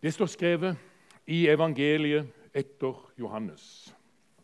Det står skrevet i evangeliet etter Johannes.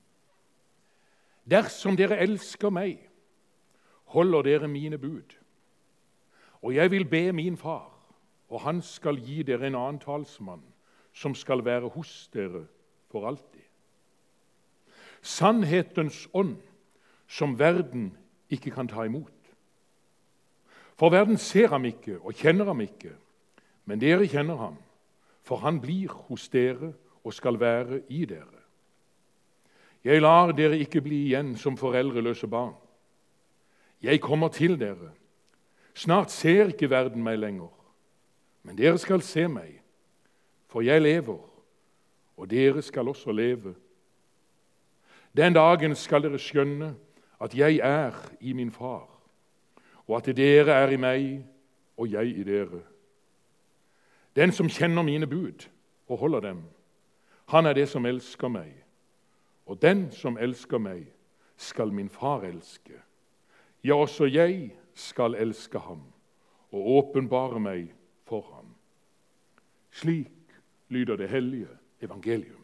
Dersom dere elsker meg, holder dere mine bud. Og jeg vil be min far, og han skal gi dere en annen talsmann, som skal være hos dere for alltid. Sannhetens ånd, som verden ikke kan ta imot. For verden ser ham ikke og kjenner ham ikke, men dere kjenner ham, for han blir hos dere og skal være i dere. Jeg lar dere ikke bli igjen som foreldreløse barn. Jeg kommer til dere. Snart ser ikke verden meg lenger, men dere skal se meg, for jeg lever, og dere skal også leve. Den dagen skal dere skjønne at jeg er i min far, og at dere er i meg, og jeg i dere. Den som kjenner mine bud og holder dem, han er det som elsker meg. Og den som elsker meg, skal min far elske. Ja, også jeg skal elske ham og åpenbare meg for ham. Slik lyder det hellige evangelium.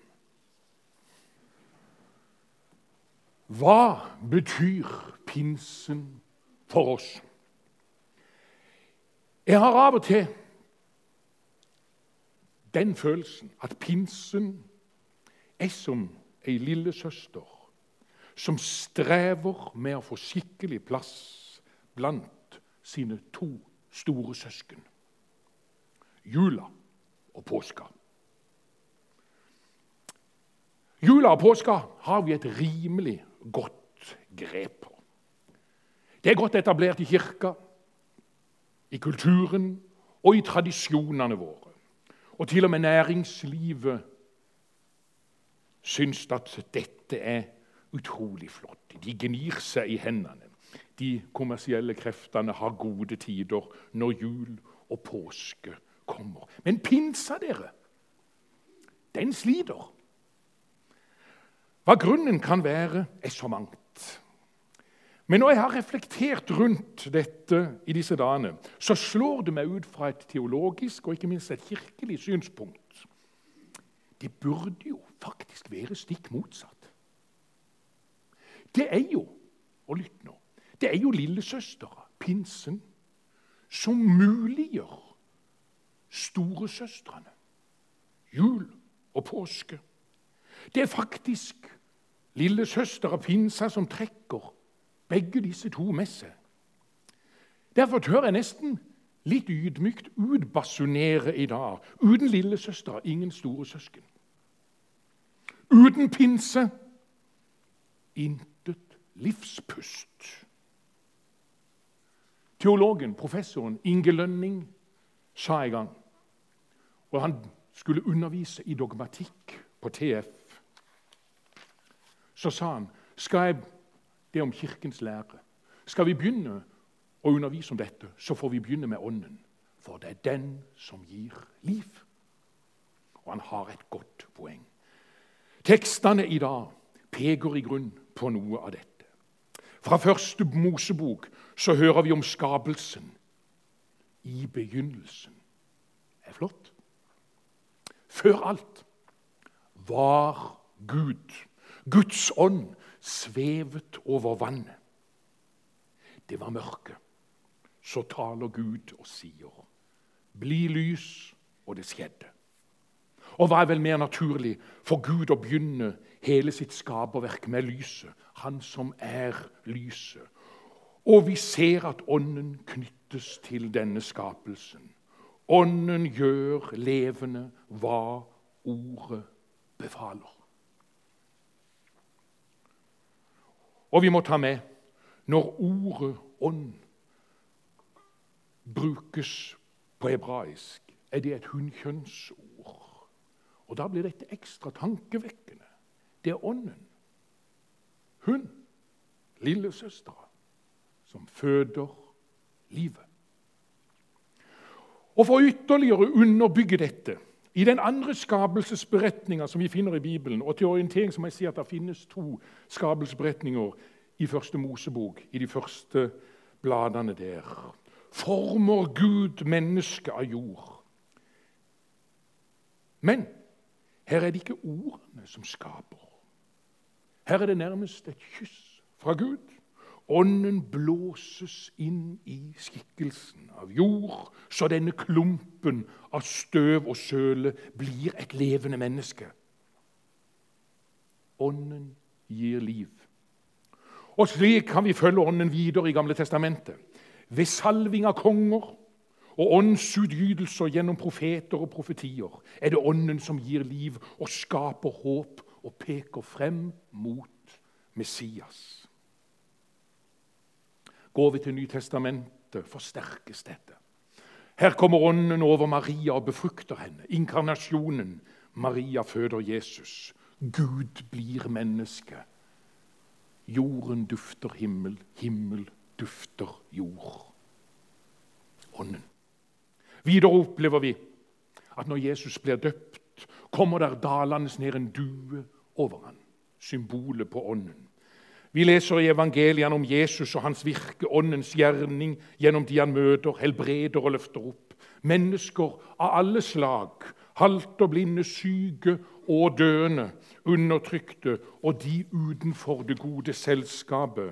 Hva betyr pinsen for oss? Jeg har av og til den følelsen at pinsen er som ei lille søster som strever med å få skikkelig plass blant sine to store søsken, jula og påska. Jula og påska har vi et rimelig godt grep på. Det er godt etablert i kirka, i kulturen og i tradisjonene våre. Og til og med næringslivet syns at dette er utrolig flott. De gnir seg i hendene. De kommersielle kreftene har gode tider når jul og påske kommer. Men pinsa dere, den sliter. Hva grunnen kan være, er så mangt. Men når jeg har reflektert rundt dette i disse dagene, så slår det meg ut fra et teologisk og ikke minst et kirkelig synspunkt. Det burde jo faktisk være stikk motsatt. Det er jo, og lytt nå, det er jo lillesøstera, pinsen, som muliggjør storesøstrene, jul og påske. Det er faktisk lillesøstera, pinsa, som trekker begge disse to med seg. Derfor tør jeg nesten litt ydmykt utbasunere i dag. Uten lillesøster, ingen store søsken. Uten pinse, intet livspust. Teologen, professoren Inge Lønning, sa en gang, og han skulle undervise i dogmatikk på TF, så sa han, skal jeg det om kirkens lære, skal vi begynne å undervise om dette, så får vi begynne med ånden, for det er den som gir liv. Og han har et godt poeng. Tekstene i dag peker i grunn på noe av dette. Fra første Mosebok så hører vi om skapelsen. I begynnelsen. Det er flott. Før alt var Gud. Guds ånd svevet over vannet. Det var mørke. Så taler Gud og sier, bli lys, og det skjedde. Og hva er vel mer naturlig for Gud å begynne hele sitt skaperverk med lyset, han som er lyset. Og vi ser at ånden knyttes til denne skapelsen. Ånden gjør levende hva ordet befaler. Og vi må ta med, når ordet ånd brukes på hebraisk, er det et hunnkjønnsord. Og da blir dette ekstra tankevekkende. Det er ånden. Hun, lillesøstera, som føder livet. Og for ytterligere å underbygge dette, i den andre skapelsesberetningen som vi finner i Bibelen, og til orientering som jeg sier at det finnes 2 skapelsesberetninger i første Mosebok, i de første bladene der, former Gud mennesket av jord. Men her er det ikke ordene som skaper. Her er det nærmest et kyss fra Gud. Ånden blåses inn i skikkelsen av jord, så denne klumpen av støv og søle blir et levende menneske. Ånden gir liv. Og slik kan vi følge ånden videre i Gamle testamentet. Ved salving av konger og åndsutgytelser gjennom profeter og profetier er det ånden som gir liv og skaper håp og peker frem mot Messias. Går vi til Nytestamentet, forsterkes dette. Her kommer ånden over Maria og befrukter henne. Inkarnasjonen. Maria føder Jesus. Gud blir menneske. Jorden dufter himmel, himmel dufter jord. Ånden. Videre opplever vi at når Jesus blir døpt, kommer der dalende ned en due over han. Symbolet på ånden. Vi leser i evangeliene om Jesus og hans virke, åndens gjerning, gjennom de han møter, helbreder og løfter opp. Mennesker av alle slag, halte, blinde, syke og døende, undertrykte, og de utenfor det gode selskapet.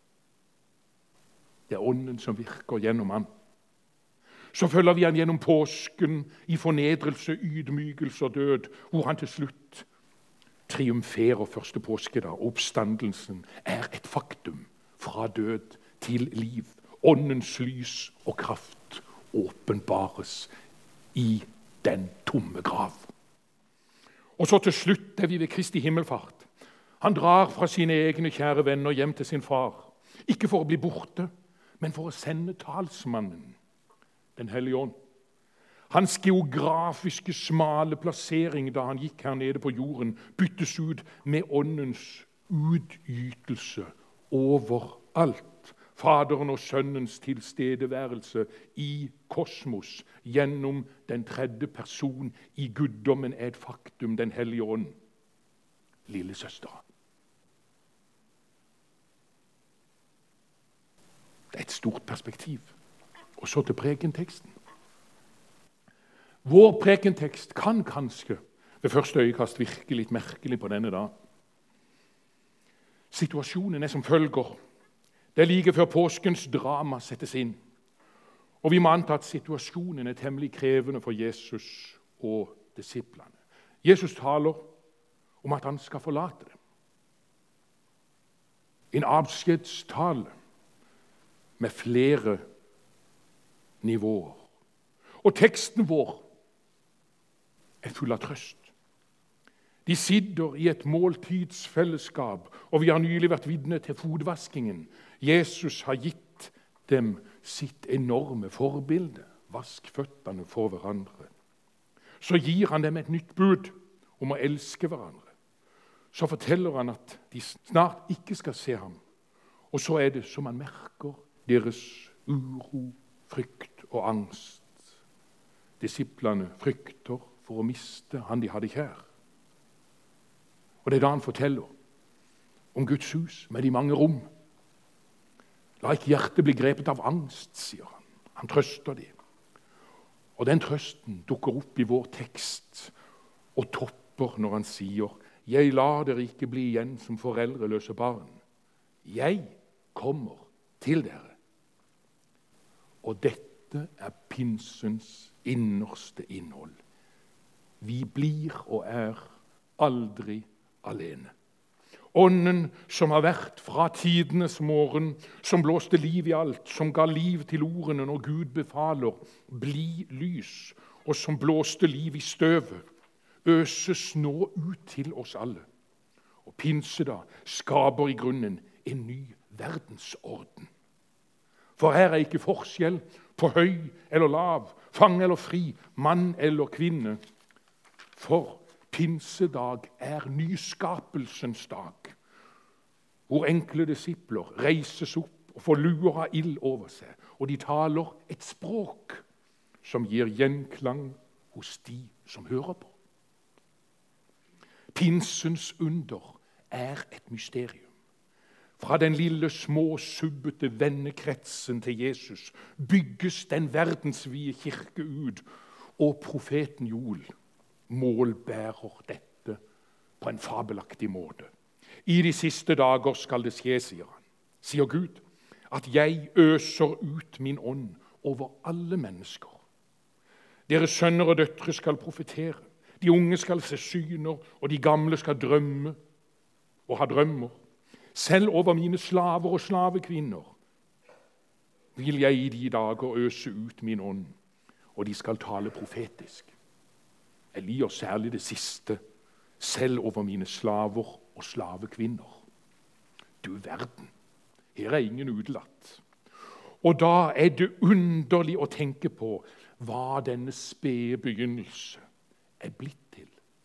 Det er ånden som virker gjennom ham. Så følger vi han gjennom påsken i fornedrelse, ydmykelse og død, hvor han til slutt triumferer første påskedag. Oppstandelsen er et faktum fra død til liv. Åndens lys og kraft åpenbares i den tomme grav. Og så til slutt er vi ved Kristi himmelfart. Han drar fra sine egne kjære venner hjem til sin far. Ikke for å bli borte, men for å sende talsmannen, Den hellige ånd. Hans geografiske smale plassering da han gikk her nede på jorden, byttes ut med åndens utgytelse overalt. Faderen og sønnens tilstedeværelse i kosmos gjennom den tredje person i guddommen er et faktum, Den hellige ånd. Lille søster. Det er et stort perspektiv. Og så til prekenteksten. Vår prekentekst kan kanskje ved første øyekast virke litt merkelig på denne dag. Situasjonen er som følger. Det er like før påskens drama settes inn. Og vi må anta at situasjonen er temmelig krevende for Jesus og disiplene. Jesus taler om at han skal forlate dem. En avskjedstale med flere nivåer. Og teksten vår er full av trøst. De sitter i et måltidsfellesskap, og vi har nylig vært vitne til fotvaskingen. Jesus har gitt dem sitt enorme forbilde. Vask føttene for hverandre. Så gir han dem et nytt bud om å elske hverandre. Så forteller han at de snart ikke skal se ham. Og så er det som han merker deres uro, frykt og angst. Disiplene frykter for å miste han de hadde kjær. Og det er da han forteller om Guds hus med de mange rom. La ikke hjertet bli grepet av angst, sier han. Han trøster dem. Og den trøsten dukker opp i vår tekst og topper når han sier: Jeg lar dere ikke bli igjen som foreldreløse barn. Jeg kommer til dere. Og dette er pinsens innerste innhold. Vi blir og er aldri alene. Ånden som har vært fra tidenes morgen, som blåste liv i alt, som ga liv til ordene når Gud befaler, bli lys, og som blåste liv i støvet, øses nå ut til oss alle. Og pinsedag skaper i grunnen en ny verdensorden. For her er ikke forskjell på høy eller lav, fang eller fri, mann eller kvinne. For pinsedag er nyskapelsens dag, hvor enkle disipler reises opp og får luer av ild over seg, og de taler et språk som gir gjenklang hos de som hører på. Pinsens under er et mysterium. Fra den lille, små, subbete vennekretsen til Jesus bygges den verdensvide kirke ut, og profeten Joel målbærer dette på en fabelaktig måte. I de siste dager skal det skje, sier Gud, at jeg øser ut min ånd over alle mennesker. Deres sønner og døtre skal profetere, de unge skal se syner, og de gamle skal drømme og ha drømmer. Selv over mine slaver og slavekvinner vil jeg i de dager øse ut min ånd, og de skal tale profetisk. Jeg liker særlig det siste, selv over mine slaver og slavekvinner. Du verden, her er ingen utelatt. Og da er det underlig å tenke på hva denne spede begynnelse er blitt til.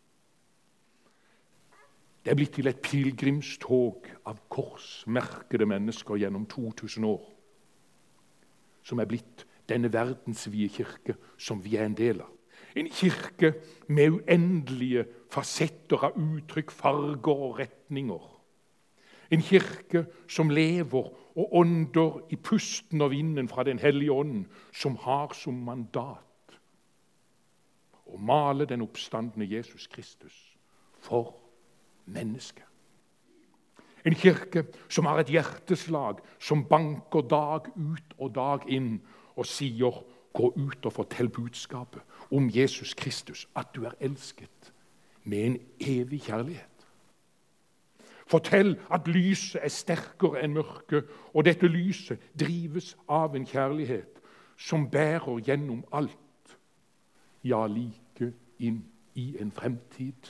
Det er blitt til et pilgrimstog av korsmerkede mennesker gjennom 2000 år, som er blitt denne verdensvide kirke som vi er en del av. En kirke med uendelige fasetter av uttrykk, farger og retninger. En kirke som lever og ånder i pusten og vinden fra Den hellige ånden, som har som mandat å male den oppstandne Jesus Kristus for mennesket. En kirke som har et hjerteslag som banker dag ut og dag inn og sier: gå ut og fortell budskapet om Jesus Kristus, at du er elsket med en evig kjærlighet. Fortell at lyset er sterkere enn mørket, og dette lyset drives av en kjærlighet som bærer gjennom alt, ja, like inn i en fremtid.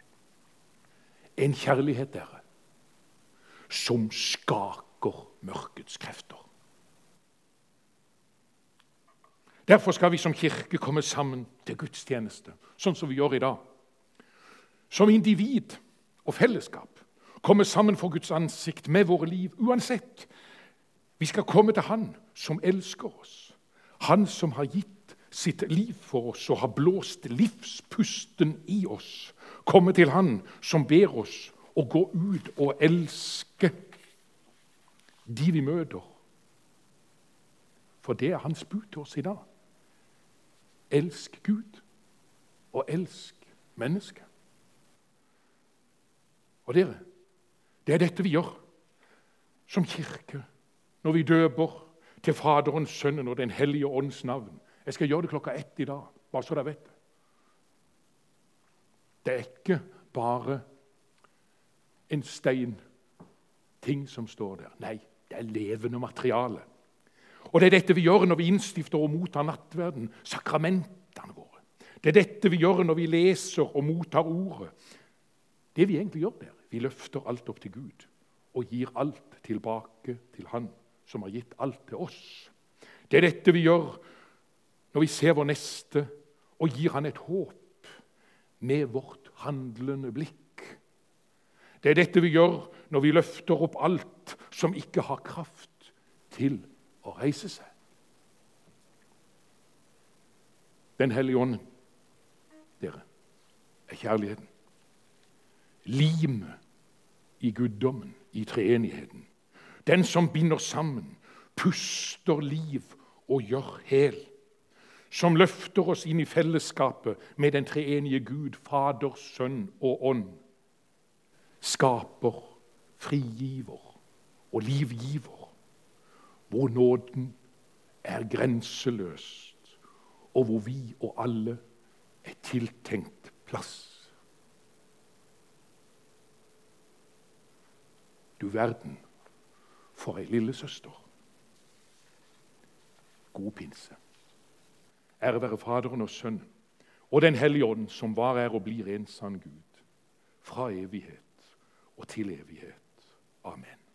En kjærlighet, dere, som skaker mørkets krefter. Derfor skal vi som kirke komme sammen til gudstjeneste, sånn som vi gjør i dag. Som individ og fellesskap. Komme sammen for Guds ansikt med våre liv, uansett. Vi skal komme til Han som elsker oss. Han som har gitt sitt liv for oss og har blåst livspusten i oss. Komme til Han som ber oss å gå ut og elske de vi møter. For det er Hans bud til oss i dag. Elsk Gud og elsk mennesket. Og dere, det er dette vi gjør som kirke når vi døper til Faderens, Sønnen og Den hellige ånds navn. Jeg skal gjøre det 1:00 i dag, bare så dere vet det. Det er ikke bare en steinting som står der. Nei, det er levende materiale. Og det er dette vi gjør når vi innstifter og mottar nattverden, sakramentene våre. Det er dette vi gjør når vi leser og mottar ordet. Det vi egentlig gjør der, vi løfter alt opp til Gud og gir alt tilbake til Han som har gitt alt til oss. Det er dette vi gjør når vi ser vår neste og gir han et håp med vårt handlende blikk. Det er dette vi gjør når vi løfter opp alt som ikke har kraft til å reise seg. Den hellige ånden, dere, er kjærligheten. Limet i guddommen, i treenigheten. Den som binder sammen, puster liv og gjør hel. Som løfter oss inn i fellesskapet med den treenige Gud, Fader, Sønn og Ånd. Skaper, frigiver og livgiver. Hvor nåden er grenseløst, og hvor vi og alle er tiltenkt plass. Du verden, for ei lillesøster. God pinse. Ære være Faderen og Sønnen og Den hellige ånd, som var, er og blir en sann Gud, fra evighet og til evighet. Amen.